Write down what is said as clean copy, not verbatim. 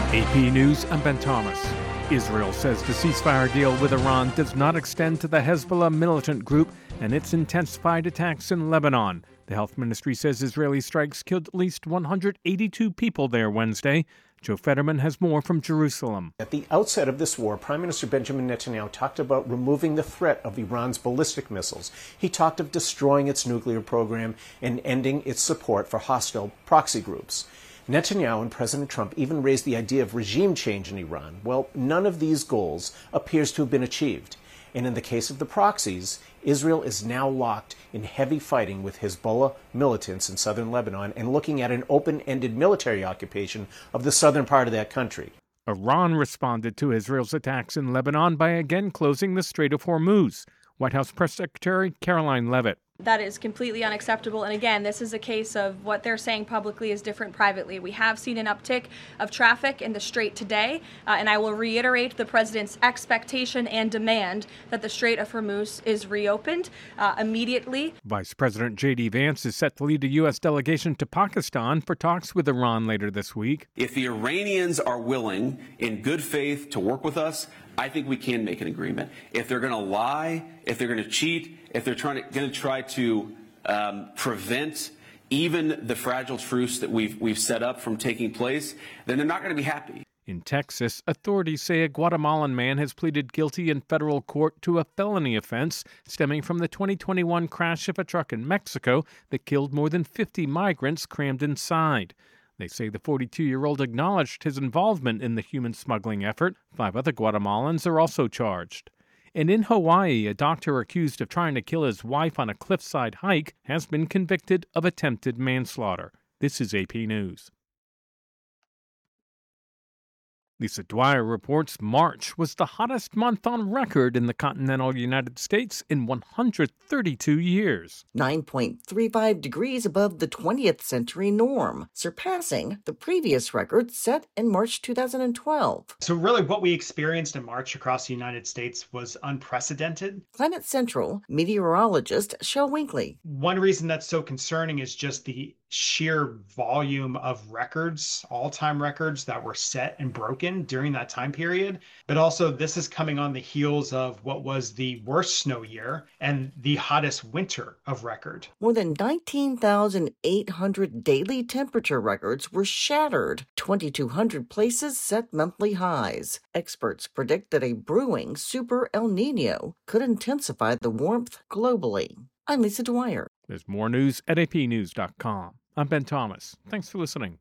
AP News, I'm Ben Thomas. Israel says the ceasefire deal with Iran does not extend to the Hezbollah militant group and its intensified attacks in Lebanon. The health ministry says Israeli strikes killed at least 182 people there Wednesday. Joe Fetterman has more from Jerusalem. At the outset of this war, Prime Minister Benjamin Netanyahu talked about removing the threat of Iran's ballistic missiles. He talked of destroying its nuclear program and ending its support for hostile proxy groups. Netanyahu and President Trump even raised the idea of regime change in Iran. Well, none of these goals appears to have been achieved. And in the case of the proxies, Israel is now locked in heavy fighting with Hezbollah militants in southern Lebanon and looking at an open-ended military occupation of the southern part of that country. Iran responded to Israel's attacks in Lebanon by again closing the Strait of Hormuz. White House Press Secretary Caroline Leavitt. That is completely unacceptable. And again, this is a case of what they're saying publicly is different privately. We have seen an uptick of traffic in the Strait today, and I will reiterate the president's expectation and demand that the Strait of Hormuz is reopened immediately. Vice President J.D. Vance is set to lead a U.S. delegation to Pakistan for talks with Iran later this week. If the Iranians are willing, in good faith, to work with us, I think we can make an agreement. If they're going to lie, if they're going to cheat, if they're going to try to prevent even the fragile truce that we've set up from taking place, then they're not going to be happy. In Texas, authorities say a Guatemalan man has pleaded guilty in federal court to a felony offense stemming from the 2021 crash of a truck in Mexico that killed more than 50 migrants crammed inside. They say the 42-year-old acknowledged his involvement in the human smuggling effort. 5 other Guatemalans are also charged. And in Hawaii, a doctor accused of trying to kill his wife on a cliffside hike has been convicted of attempted manslaughter. This is AP News. Lisa Dwyer reports March was the hottest month on record in the continental United States in 132 years. 9.35 degrees above the 20th century norm, surpassing the previous record set in March 2012. So really what we experienced in March across the United States was unprecedented. Climate Central meteorologist Shel Winkley. One reason that's so concerning is just the sheer volume of records, all-time records that were set and broken during that time period. But also this is coming on the heels of what was the worst snow year and the hottest winter of record. More than 19,800 daily temperature records were shattered. 2,200 places set monthly highs. Experts predict that a brewing Super El Nino could intensify the warmth globally. I'm Lisa Dwyer. There's more news at apnews.com. I'm Ben Thomas. Thanks for listening.